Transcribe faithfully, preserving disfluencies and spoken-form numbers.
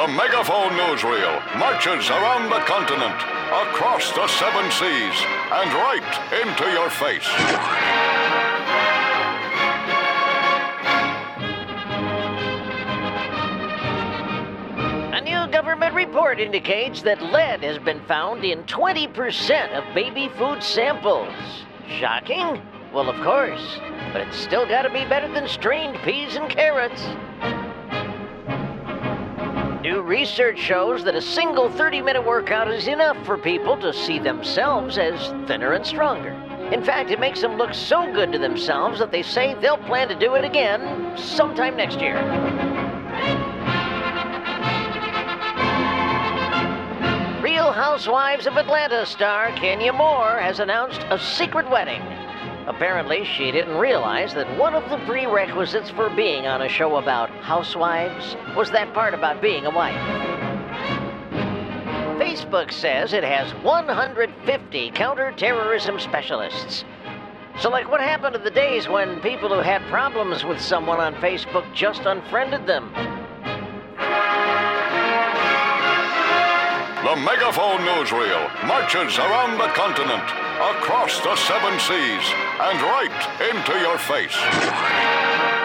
The Megaphone Newsreel marches around the continent, across the seven seas, and right into your face. A new government report indicates that lead has been found in twenty percent of baby food samples. Shocking? Well, of course, but it's still got to be better than strained peas and carrots. New research shows that a single thirty-minute workout is enough for people to see themselves as thinner and stronger. In fact, it makes them look so good to themselves that they say they'll plan to do it again sometime next year. Real Housewives of Atlanta star Kenya Moore has announced a secret wedding. Apparently, she didn't realize that one of the prerequisites for being on a show about housewives was that part about being a wife. Facebook says it has one hundred fifty counterterrorism specialists. So, like, what happened to the days when people who had problems with someone on Facebook just unfriended them? The Megaphone Newsreel marches around the continent, across the seven seas, and right into your face.